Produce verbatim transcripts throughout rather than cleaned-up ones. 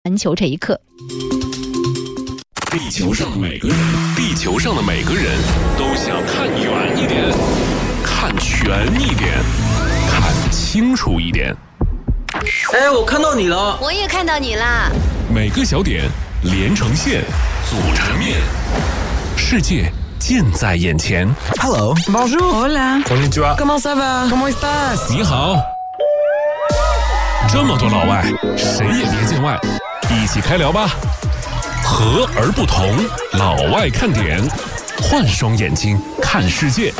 环球这一刻。 地球上每个人，地球上的每个人都想看远一点，看全一点，看清楚一点。 哎，我看到你了， 我也看到你啦。 每个小点连成线，组成面，世界近在眼前。 Hello, bonjour, hola, konnichiwa, comment ça va, comment estás? 你好。这么多老外，谁也别见外，一起开聊吧。和而不同，老外看点，换双眼睛看世界。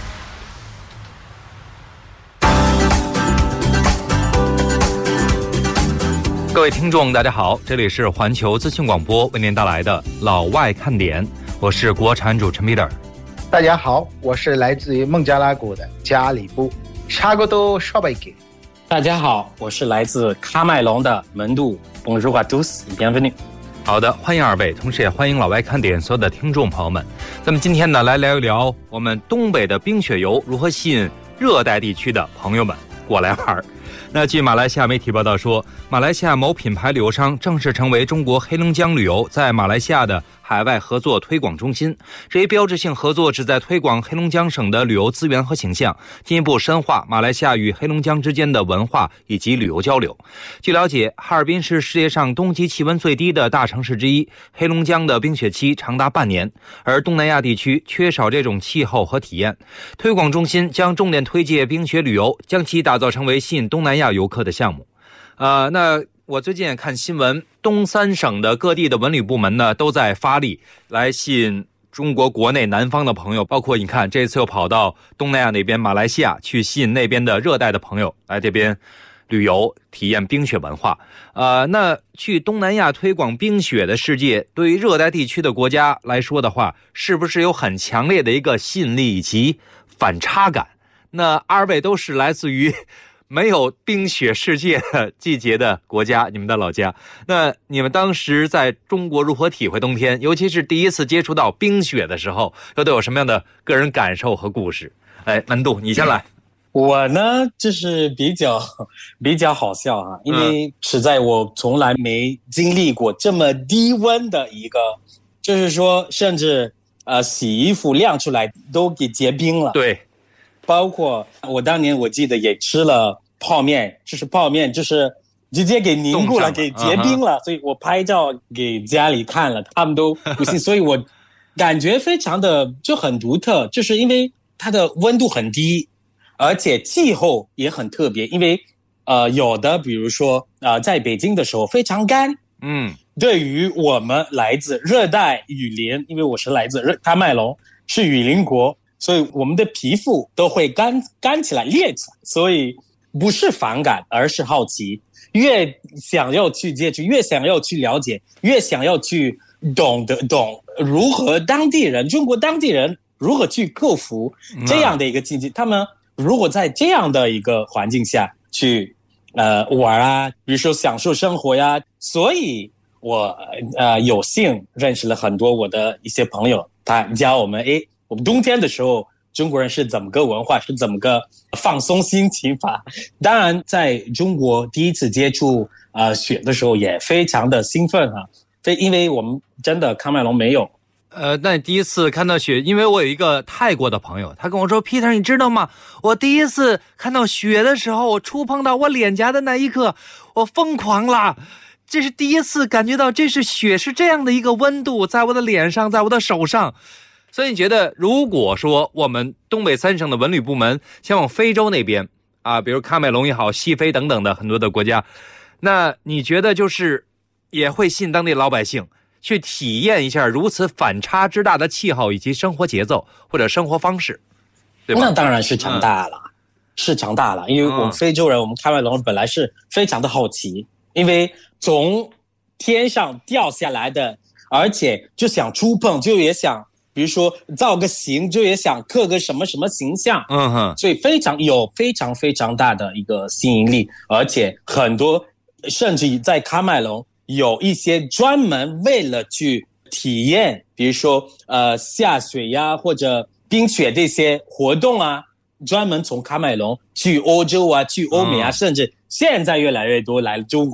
各位听众大家好，这里是环球资讯广播为您带来的老外看点，我是国产主持人 Peter。 大家好，我是来自于孟加拉国的加里布查戈多绍贝给。 大家好，我是来自喀麦隆的门杜 Bonjour à tous, bienvenue。 好的，欢迎二位，同时也欢迎老外看点所有的听众朋友们。咱们今天呢，来聊一聊我们东北的冰雪游如何吸引热带地区的朋友们过来玩。那据马来西亚媒体报道说，马来西亚某品牌旅游商正式成为中国黑龙江旅游在马来西亚的海外合作推广中心。这一标志性合作旨在推广黑龙江省的旅游资源和形象，进一步深化马来西亚与黑龙江之间的文化以及旅游交流。据了解，哈尔滨是世界上冬季气温最低的大城市之一，黑龙江的冰雪期长达半年，而东南亚地区缺少这种气候和体验。推广中心将重点推介冰雪旅游，将其打造成为吸引东南亚游客的项目。呃，那我最近也看新闻，东三省的各地的文旅部门呢都在发力来吸引中国国内南方的朋友，包括你看这次又跑到东南亚那边马来西亚去吸引那边的热带的朋友来这边旅游体验冰雪文化。呃，那去东南亚推广冰雪的世界，对于热带地区的国家来说的话，是不是有很强烈的一个吸引力以及反差感？那二位都是来自于没有冰雪世界的季节的国家，你们的老家，那你们当时在中国如何体会冬天，尤其是第一次接触到冰雪的时候，又都有什么样的个人感受和故事？哎，门杜你先来。 我呢就是比较比较好笑啊，因为实在我从来没经历过这么低温的一个，就是说甚至呃洗衣服晾出来都给结冰了。 对， 包括我当年我记得也吃了泡面，就是泡面就是直接给凝固了，给结冰了，所以我拍照给家里看了，他们都不信，所以我感觉非常的就很独特，就是因为它的温度很低，而且气候也很特别，因为呃有的比如说呃在北京的时候非常干，嗯，对于我们来自热带雨林，因为我是来自喀麦隆，是雨林国，所以我们的皮肤都会干干起来裂起来，所以不是反感而是好奇，越想要去接触，越想要去了解，越想要去懂得懂如何当地人中国当地人如何去克服这样的一个境界，他们如果在这样的一个环境下去呃玩啊，比如说享受生活呀，所以我呃有幸认识了很多我的一些朋友，他教我们诶我们冬天的时候中国人是怎么个文化，是怎么个放松心情法。当然在中国第一次接触呃雪的时候也非常的兴奋啊，非因为我们真的喀麦隆没有。 呃，那你第一次看到雪，因为我有一个泰国的朋友，他跟我说 Peter 你知道吗，我第一次看到雪的时候，我触碰到我脸颊的那一刻我疯狂了，这是第一次感觉到这是雪是这样的一个温度在我的脸上，在我的手上。所以你觉得如果说我们东北三省的文旅部门前往非洲那边啊，比如喀麦隆也好，西非等等的很多的国家，那你觉得就是也会吸引当地老百姓去体验一下如此反差之大的气候以及生活节奏或者生活方式，对吧？ 那当然是强大了、嗯、是强大了，因为我们非洲人、嗯、我们喀麦隆人本来是非常的好奇，因为从天上掉下来的，而且就想触碰，就也想比如说造个型，就也想刻个什么什么形象，嗯哼，所以非常有非常非常大的一个吸引力，而且很多甚至在喀麦隆有一些专门为了去体验，比如说呃下雪呀或者冰雪这些活动啊，专门从喀麦隆去欧洲啊，去欧美啊、嗯、甚至现在越来越多来中国了，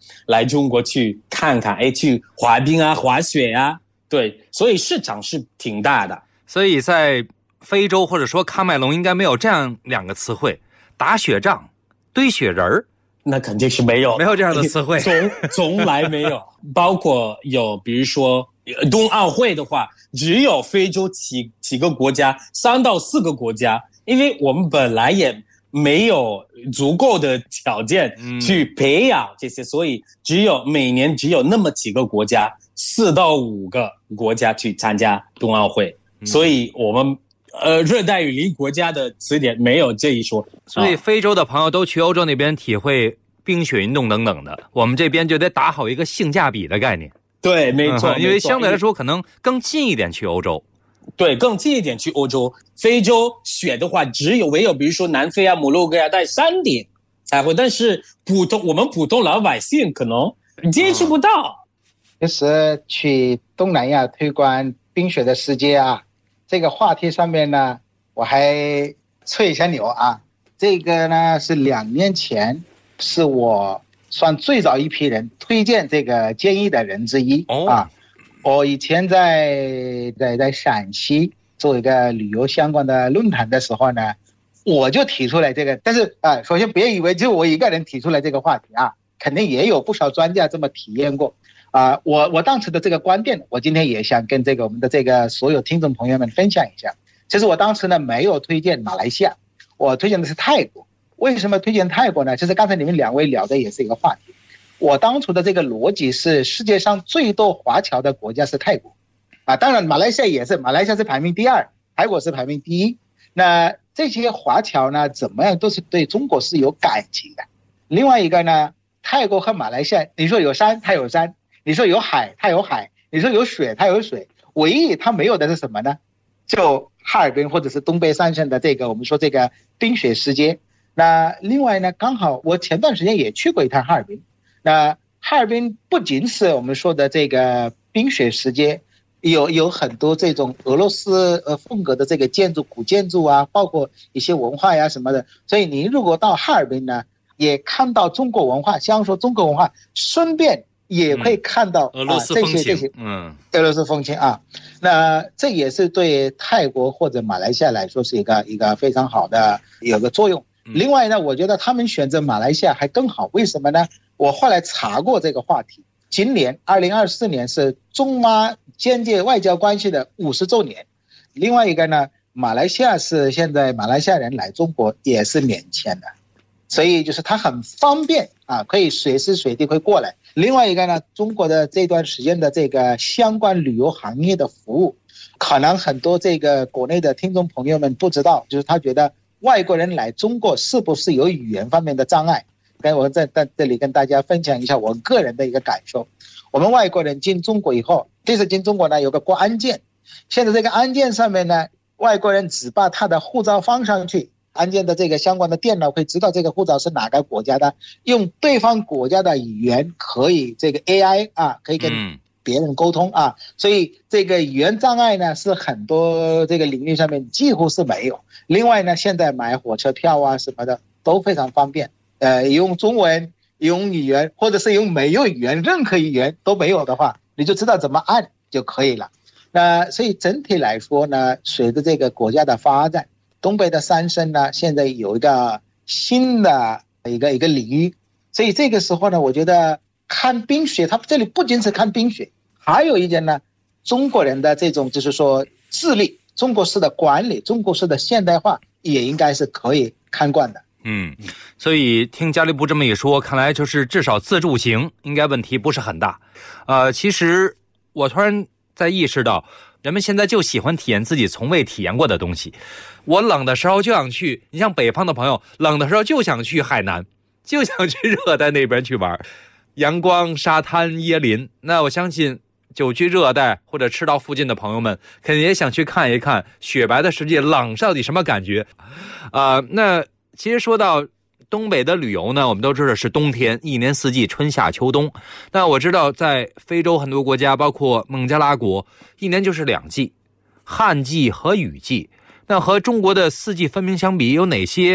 来中国去看看，哎，去滑冰啊、滑雪啊，对，所以市场是挺大的。 所以在非洲或者说喀麦隆应该没有这样两个词汇，打雪仗、堆雪人儿。 那肯定是没有， 没有这样的词汇， 从从来没有。包括有，比如说冬奥会的话，只有非洲几几个国家，三到四个国家，因为我们本来也没有足够的条件去培养这些，嗯、所以只有每年只有那么几个国家，四到五个国家去参加冬奥会，嗯、所以我们。呃，热带雨林国家的词典没有这一说， 所以非洲的朋友都去欧洲那边体会冰雪运动等等的，我们这边就得打好一个性价比的概念。 对，没错， 嗯、因为相对来说可能更近一点去欧洲。 对，更近一点去欧洲。非洲雪的话，只有唯有比如说南非啊、摩洛哥啊，在山顶才会，但是普通我们普通老百姓可能接触不到。 嗯、就是去东南亚推广冰雪的世界啊。这个话题上面呢，我还吹一下牛啊。这个呢是两年前，是我算最早一批人推荐这个建议的人之一、哦、啊。我以前在在在陕西做一个旅游相关的论坛的时候呢，我就提出来这个。但是啊，首先别以为就我一个人提出来这个话题啊，肯定也有不少专家这么体验过。啊，我我当时的这个观点，我今天也想跟这个我们的这个所有听众朋友们分享一下。其实我当时呢没有推荐马来西亚，我推荐的是泰国。为什么推荐泰国呢？其实刚才你们两位聊的也是一个话题。我当初的这个逻辑是，世界上最多华侨的国家是泰国，啊，当然马来西亚也是，马来西亚是排名第二，泰国是排名第一。那这些华侨呢，怎么样都是对中国是有感情的。另外一个呢，泰国和马来西亚，你说有山，它有山。你说有海，它有海；你说有水，它有水。唯一它没有的是什么呢？就哈尔滨或者是东北三省的这个我们说这个冰雪世界。那另外呢，刚好我前段时间也去过一趟哈尔滨。那哈尔滨不仅是我们说的这个冰雪世界，有有很多这种俄罗斯呃风格的这个建筑、古建筑啊，包括一些文化呀什么的。所以您如果到哈尔滨呢，也看到中国文化，像说中国文化，顺便。也会看到、 嗯、俄罗斯风情、 啊、这些这些嗯， 俄罗斯风情啊，那这也是对泰国或者马来西亚来说是一个一个非常好的有个作用。嗯、另外呢，我觉得他们选择马来西亚还更好，为什么呢？我后来查过这个话题，今年二零二四年是中马间接外交关系的五十周年。另外一个呢，马来西亚是现在马来西亚人来中国也是免签的。所以就是它很方便啊，可以随时随地会过来。另外一个呢，中国的这段时间的这个相关旅游行业的服务，可能很多这个国内的听众朋友们不知道，就是他觉得外国人来中国是不是有语言方面的障碍？跟我在在这里跟大家分享一下我个人的一个感受。我们外国人进中国以后，这次进中国呢有个过安检，现在这个安检上面呢，外国人只把他的护照放上去。安检的这个相关的电脑会知道这个护照是哪个国家的，用对方国家的语言可以这个 A I 啊，可以跟别人沟通啊，所以这个语言障碍呢是很多这个领域上面几乎是没有。另外呢，现在买火车票啊什么的都非常方便，呃，用中文、用语言或者是用没有语言，任何语言都没有的话，你就知道怎么按就可以了。那所以整体来说呢，随着这个国家的发展。东北的三省呢，现在有一个新的一个一个领域，所以这个时候呢，我觉得看冰雪，它这里不仅是看冰雪，还有一点呢，中国人的这种就是说智力、中国式的管理、中国式的现代化，也应该是可以看惯的。 嗯，所以听加利布这么一说，看来就是至少自助行应该问题不是很大。呃，其实我突然在意识到。人们现在就喜欢体验自己从未体验过的东西。我冷的时候就想去，你像北方的朋友，冷的时候就想去海南，就想去热带那边去玩，阳光、沙滩、椰林。那我相信久居热带或者赤道附近的朋友们，肯定也想去看一看雪白的世界，冷到底什么感觉？啊、呃，那其实说到东北的旅游呢，我们都知道是冬天，一年四季，春夏秋冬。那我知道在非洲很多国家，包括孟加拉国，一年就是两季，旱季和雨季。那和中国的四季分明相比，有哪些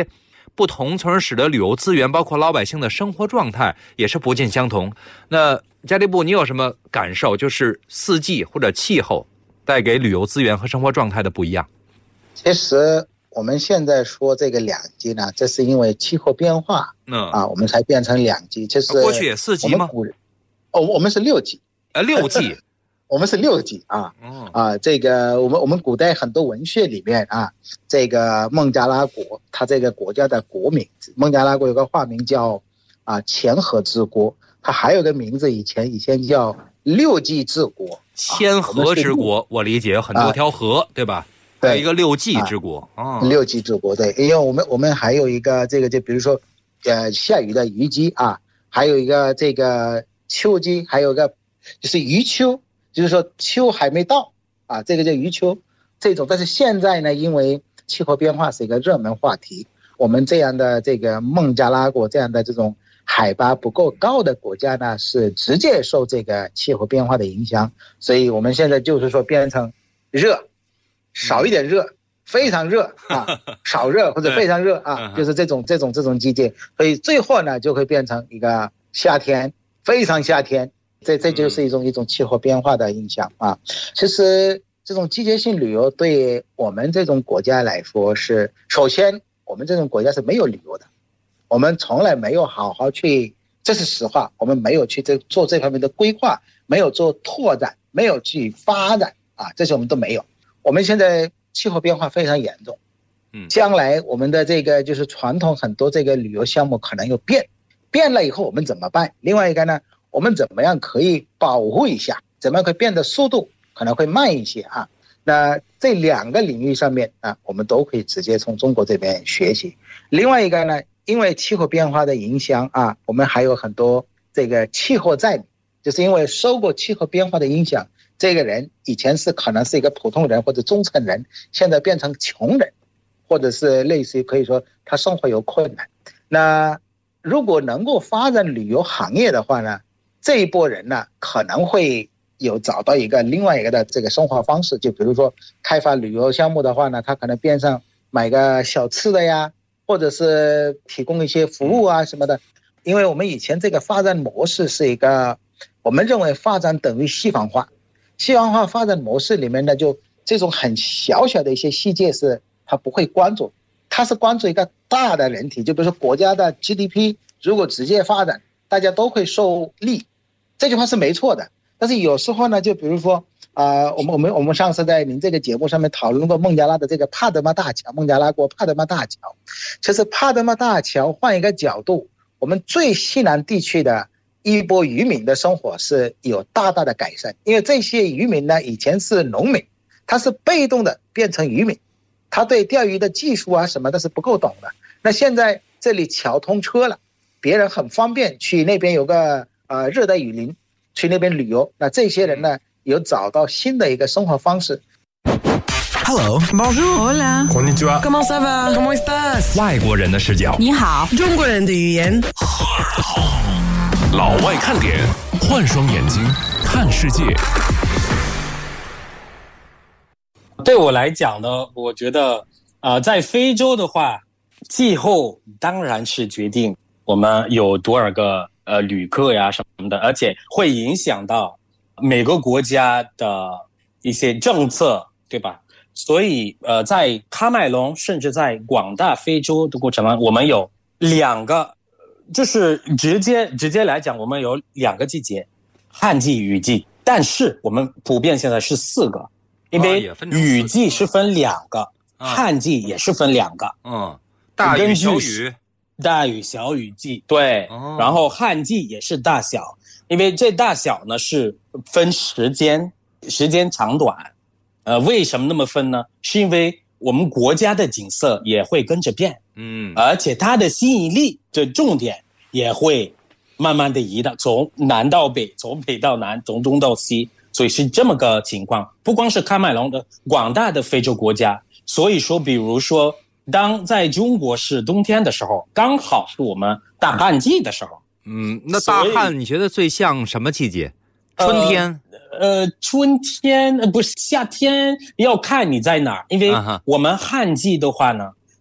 不同，从而使得旅游资源包括老百姓的生活状态也是不尽相同。那加利布，你有什么感受？就是四季或者气候带给旅游资源和生活状态的不一样？ 其实我们现在说这个两极呢，这是因为气候变化，嗯啊，我们才变成两极。其实过去也四季吗？ 哦，我们是六季。 呃，六季。 我们是六季啊，啊，这个我们我们古代很多文学里面啊，这个孟加拉国，它这个国家的国名，孟加拉国有个化名叫啊千河之国，它还有个名字以前以前叫六季之国。 千河之国，我理解有很多条河，啊、对吧？还有一个六季之国啊、 哦，六季之国对，因为我们我们还有一个这个就比如说，呃，下雨的雨季啊，还有一个这个秋季，还有一个就是余秋。就是说秋还没到啊，这个叫余秋这种。但是现在呢，因为气候变化是一个热门话题，我们这样的这个孟加拉国这样的这种海拔不够高的国家呢，是直接受这个气候变化的影响，所以我们现在就是说变成热，少一点热，非常热啊，少热或者非常热啊，就是这种这种这种季节，所以最后呢就会变成一个夏天，非常夏天。这这就是一种一种气候变化的影响啊。其实这种季节性旅游对我们这种国家来说是，首先我们这种国家是没有旅游的，我们从来没有好好去，这是实话，我们没有去这做这方面的规划，没有做拓展，没有去发展啊，这些我们都没有。我们现在气候变化非常严重，嗯，将来我们的这个就是传统很多这个旅游项目可能又变，变了以后我们怎么办？另外一个呢？我们怎么样可以保护一下？怎么样可以变得速度可能会慢一些啊？那这两个领域上面啊，我们都可以直接从中国这边学习。另外一个呢，因为气候变化的影响啊，我们还有很多这个气候债民，就是因为受过气候变化的影响，这个人以前是可能是一个普通人或者中层人，现在变成穷人，或者是类似于可以说他生活有困难。那如果能够发展旅游行业的话呢？这一波人呢，可能会有找到一个另外一个的这个生活方式，就比如说开发旅游项目的话呢，他可能边上买个小吃的呀，或者是提供一些服务啊什么的。因为我们以前这个发展模式是一个，我们认为发展等于西方化，西方化发展模式里面呢，就这种很小小的一些细节是他不会关注，他是关注一个大的人体，就比如说国家的 G D P 如果直接发展，大家都会受利。这句话是没错的，但是有时候呢，就比如说，呃，我们我们我们上次在您这个节目上面讨论过孟加拉的这个帕德玛大桥，孟加拉国帕德玛大桥，其实帕德玛大桥换一个角度，我们最西南地区的一波渔民的生活是有大大的改善，因为这些渔民呢，以前是农民，他是被动的变成渔民，他对钓鱼的技术啊什么的是不够懂的，那现在这里桥通车了，别人很方便去那边有个。呃，热带雨林去那边旅游，那这些人呢有找到新的一个生活方式。 Hello, bonjour, hola, konnichiwa, comment ça va, comment estás？ 外国人的视角， 你好，中国人的语言。 赫尔通，老外看点，换双眼睛看世界。 对我来讲呢，我觉得呃，在非洲的话，气候当然是决定我们有多少个。呃，旅客呀什么的，而且会影响到每个国家的一些政策，对吧？所以，呃，在喀麦隆，甚至在广大非洲的过程中，我们有两个，就是直接直接来讲，我们有两个季节，旱季、雨季。但是我们普遍现在是四个，因为雨季是分两个，哦、旱季也是分两个。 嗯，大雨、小雨。 大雨小雨季对、哦、然后旱季也是大小，因为这大小呢是分时间时间长短。呃，为什么那么分呢？是因为我们国家的景色也会跟着变，嗯，而且它的吸引力这重点也会慢慢的移到从南到北，从北到南，从东到西，所以是这么个情况。不光是喀麦隆的，广大的非洲国家，所以说比如说当在中国是冬天的时候，刚好是我们大旱季的时候。 嗯，那大旱你觉得最像什么季节？春天？ 呃，呃春天呃不是夏天，要看你在哪儿。因为我们旱季的话呢，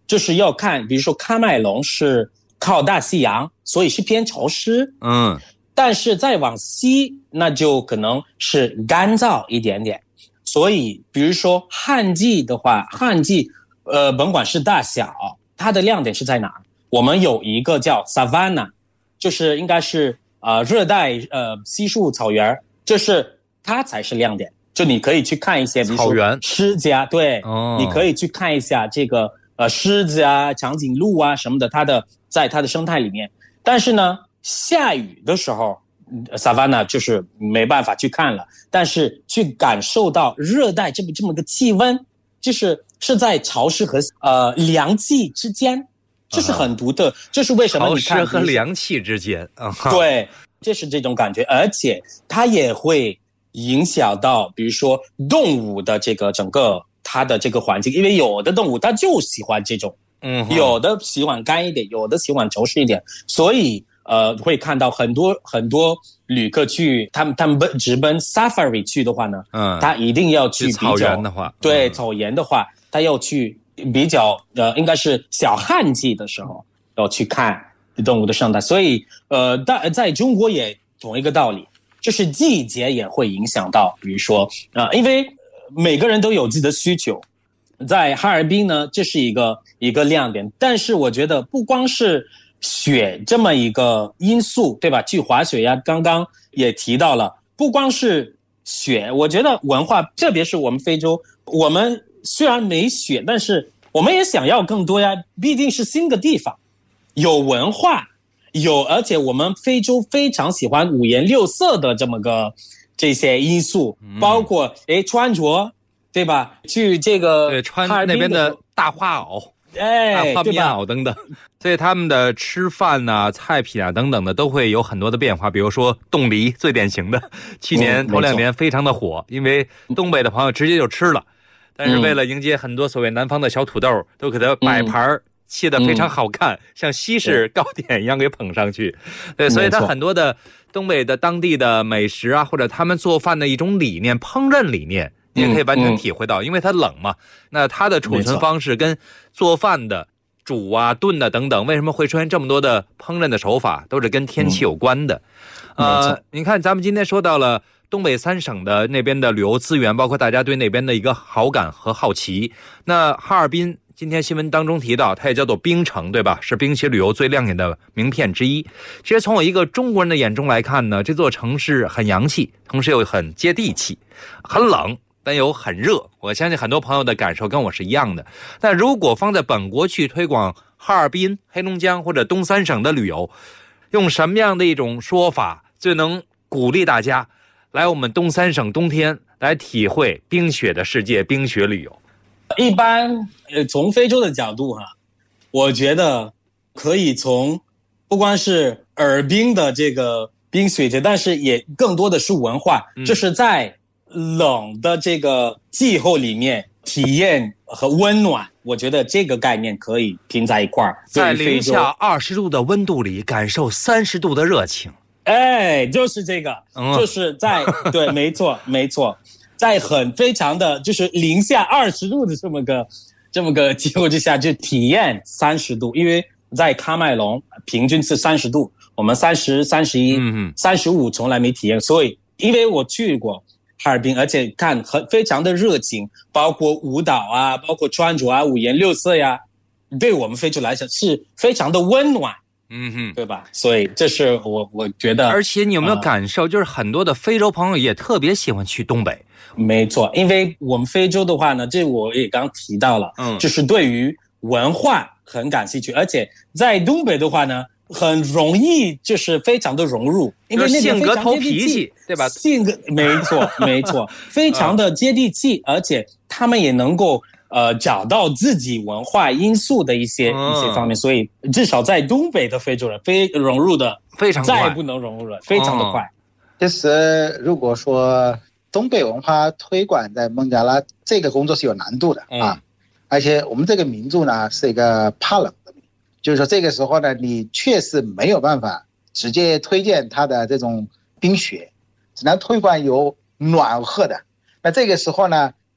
就是要看，比如说喀麦隆是靠大西洋，所以是偏潮湿， 嗯， 但是再往西，那就可能是干燥一点点。所以，比如说旱季的话，旱季，呃，甭管是大小，它的亮点是在哪？我们有一个叫 Savannah， 就是应该是呃热带呃稀树草原，就是它才是亮点。就你可以去看一些，比如说狮子啊，对，哦，你可以去看一下这个呃狮子啊、长颈鹿啊什么的，它的在它的生态里面。但是呢，下雨的时候 ，Savannah 就是没办法去看了。但是去感受到热带这么这么个气温，就是是在潮湿和呃凉季之间。这是很独特，这是为什么你看潮湿和凉气之间， 嗯，对，这是这种感觉，而且它也会影响到，比如说动物的这个整个它的这个环境，因为有的动物它就喜欢这种，嗯，有的喜欢干一点，有的喜欢潮湿一点，所以呃会看到很多很多旅客去，他们他们奔直奔 safari 去的话呢，嗯，他一定要去比较草原的话， 对， 嗯， 草原的话，他要去。比较呃，应该是小旱季的时候要去看动物的生态，所以呃，在在中国也同一个道理，就是季节也会影响到，比如说啊、呃，因为每个人都有自己的需求，在哈尔滨呢，这是一个一个亮点，但是我觉得不光是雪这么一个因素，对吧？去滑雪呀，刚刚也提到了，不光是雪，我觉得文化，特别是我们非洲，我们。虽然没雪，但是我们也想要更多呀，毕竟是新的地方，有文化，有，而且我们非洲非常喜欢五颜六色的这么个这些因素，嗯、包括诶穿着，对吧？去这个对穿那边的大花袄， 哎， 大花棉袄等等，所以他们的吃饭呐、啊、菜品啊等等的都会有很多的变化。比如说冻梨最典型的，去年头两年非常的火，因为东北的朋友直接就吃了。但是为了迎接很多所谓南方的小土豆，嗯、都给它摆盘切得非常好看，嗯、像西式糕点一样给捧上去。对，所以它很多的东北的当地的美食啊，或者他们做饭的一种理念、烹饪理念，你也可以完全体会到，嗯、因为它冷嘛，那它的储存方式跟做饭的煮啊、炖的等等，为什么会出现这么多的烹饪的手法，都是跟天气有关的。嗯、呃，你看咱们今天说到了。东北三省的那边的旅游资源，包括大家对那边的一个好感和好奇。那哈尔滨今天新闻当中提到，它也叫做冰城，对吧？是冰雪旅游最亮眼的名片之一。其实从我一个中国人的眼中来看呢，这座城市很洋气，同时又很接地气，很冷但又很热。我相信很多朋友的感受跟我是一样的。但如果放在本国去推广哈尔滨、黑龙江或者东三省的旅游，用什么样的一种说法最能鼓励大家来我们东三省冬天来体会冰雪的世界，冰雪旅游？ 一般呃，从非洲的角度哈，我觉得可以从不光是尔滨的这个冰雪节，但是也更多的是文化，嗯、就是在冷的这个气候里面体验和温暖。我觉得这个概念可以拼在一块儿， 在零下二十度的温度里感受三十度的热情。 哎，就是这个，嗯、就是在对，没错，没错，在很非常的就是零下二十度的这么个这么个气候之下，就体验三十度，因为在喀麦隆平均是三十度，我们三十、三十一、三十五从来没体验，所以因为我去过哈尔滨，而且看很非常的热情，包括舞蹈啊，包括穿着啊，五颜六色呀，对我们非洲来讲是非常的温暖。嗯哼，对吧？所以这是我我觉得， 而且你有没有感受，呃、就是很多的非洲朋友也特别喜欢去东北。 没错，因为我们非洲的话呢，这我也刚提到了，嗯，就是对于文化很感兴趣，而且在东北的话呢，很容易就是非常的融入，因为那性格投脾气，对吧？ 性格没错没错，非常的接地气，而且他们也能够。呃，找到自己文化因素的一些、嗯、一些方面，所以至少在东北的非洲人非融入的非常快， 再不能融入了，非常的快。 其实如果说东北文化推广在孟加拉，这个工作是有难度的、嗯、啊，而且我们这个民族呢是一个怕冷的民族，就是说这个时候呢，你确实没有办法直接推荐它的这种冰雪，只能推广有暖和的。那这个时候呢？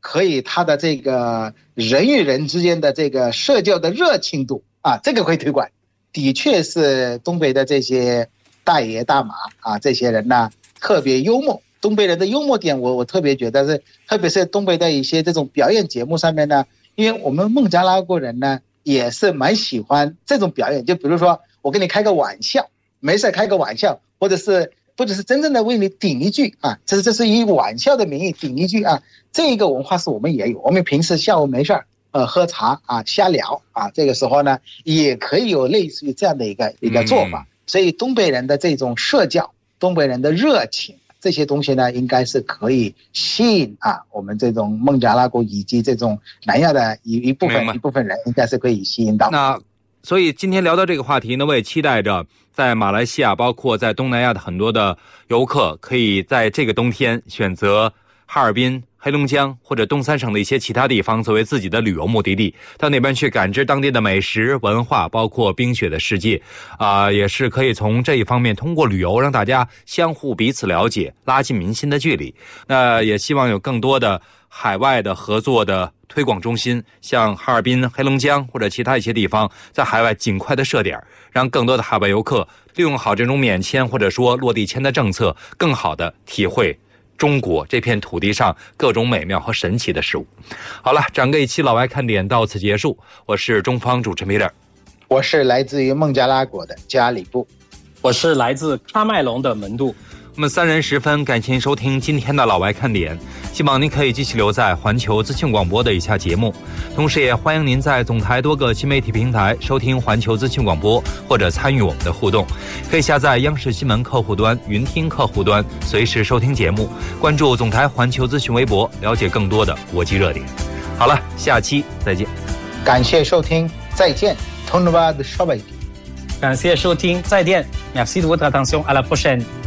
可以他的这个人与人之间的这个社交的热情度啊，这个会推广。的确是东北的这些大爷大妈啊，这些人呢特别幽默。东北人的幽默点我我特别觉得是，特别是东北的一些这种表演节目上面呢，因为我们孟加拉国人呢也是蛮喜欢这种表演，就比如说我跟你开个玩笑，没事开个玩笑，或者是或者是真正的为你顶一句啊，这是这是以玩笑的名义顶一句啊，这个文化是我们也有。我们平时下午没事呃喝茶啊瞎聊啊，这个时候呢也可以有类似于这样的一个一个做法。所以东北人的这种社交，东北人的热情，这些东西呢应该是可以吸引啊我们这种孟加拉国以及这种南亚的一一部分一部分人，应该是可以吸引到。 那所以今天聊到这个话题呢，我也期待着在马来西亚包括在东南亚的很多的游客可以在这个冬天选择哈尔滨、黑龙江或者东三省的一些其他地方作为自己的旅游目的地，到那边去感知当地的美食文化，包括冰雪的世界啊、呃，也是可以从这一方面通过旅游让大家相互彼此了解，拉近民心的距离。那也希望有更多的海外的合作的推广中心，像哈尔滨、黑龙江或者其他一些地方，在海外尽快的设点，让更多的海外游客利用好这种免签或者说落地签的政策，更好的体会中国这片土地上各种美妙和神奇的事物。好了，整个一期老外看点到此结束，我是中方主持 Peter， 我是来自于孟加拉国的加里布， 我是来自喀麦隆的门杜。 我们三人十分感谢您收听今天的老外看点，希望您可以继续留在环球资讯广播的以下节目，同时也欢迎您在总台多个新媒体平台收听环球资讯广播，或者参与我们的互动。可以下载央视新闻客户端、云听客户端，随时收听节目，关注总台环球资讯微博，了解更多的国际热点。好了，下期再见。 感谢收听，再见。Tonobad Shabbat。 感谢收听，再见。Merci de votre attention. À la prochaine.